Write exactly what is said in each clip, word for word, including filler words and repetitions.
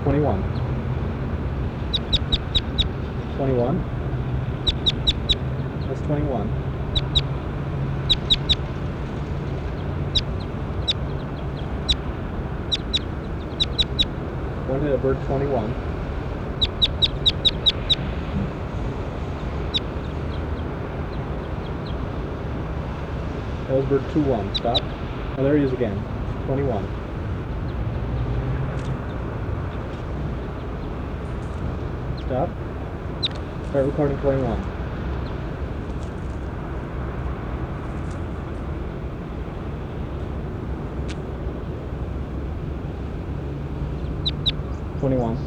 twenty-one. twenty-one. That's twenty-one. Pointed at bird twenty-one. That was bird two one. Stop. Oh, there he is again. twenty-one. Stop. Start recording twenty-one. twenty-one.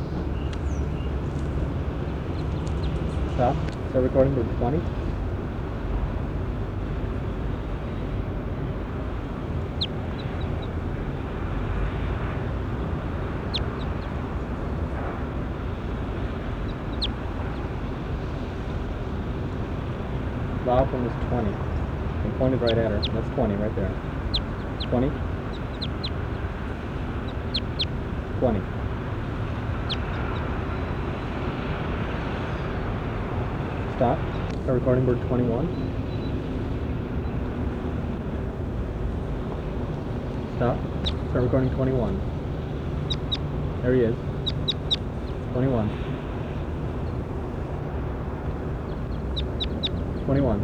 Stop. Start recording bird twenty. Loud one is twenty. And pointed right at her. That's twenty right there. twenty. twenty. Stop. Start recording bird twenty-one. Stop. Start recording twenty-one. There he is. twenty-one. twenty-one.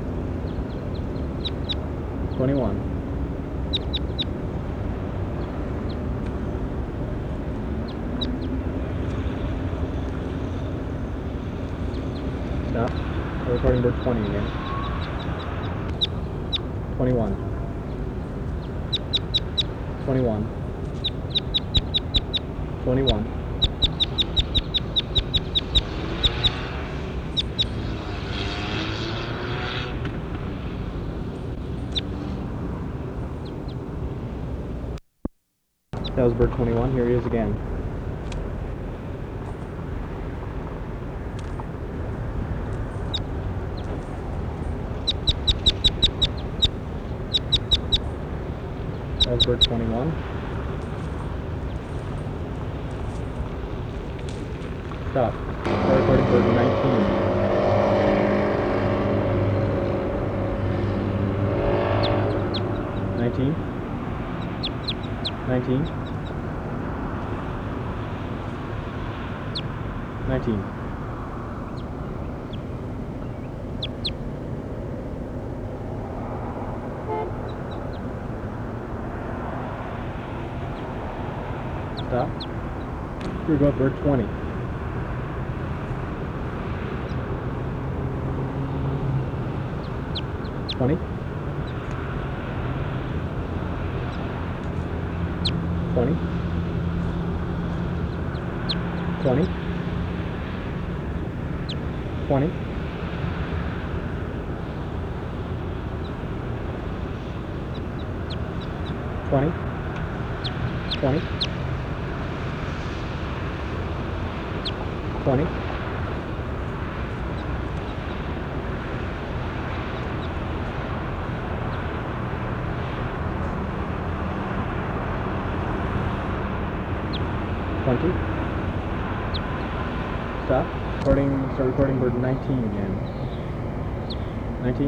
twenty-one. Stop. We're recording bird twenty again. twenty-one. twenty-one. twenty-one. That was bird twenty-one. Here he is again. That was bird twenty-one. Stop. Start recording bird nineteen. nineteen. nineteen. nineteen. Stop. Here we go, bird twenty. twenty. twenty. twenty. twenty. twenty. twenty. twenty. twenty. Stop. Recording, start recording bird nineteen again. nineteen.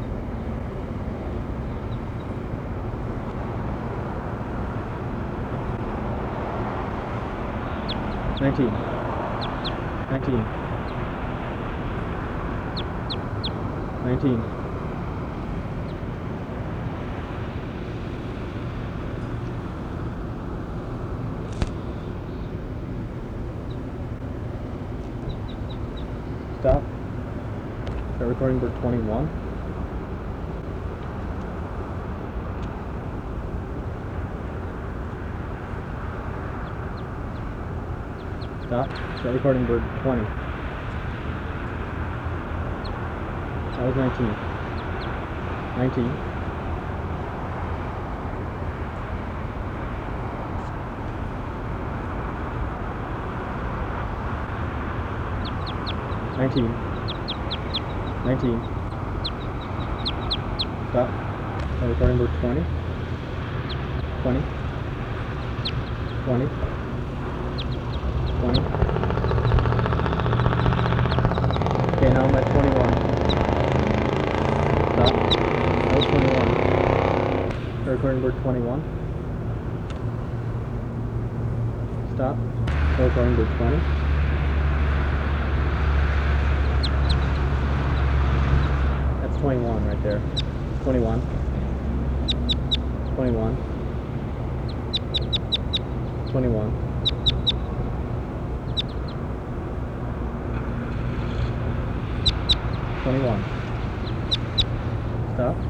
nineteen. nineteen. nineteen. Stop. Start recording bird twenty-one. Stop. Start recording bird twenty. That was nineteen. nineteen. nineteen. nineteen. Stop. Start recording bird twenty. twenty. twenty. twenty. Okay, now I'm at twenty-one. Stop. That was twenty-one. We're recording bird twenty-one. Stop. We're recording bird twenty. That's twenty-one right there. twenty-one. twenty-one. twenty-one. twenty-one. Stop.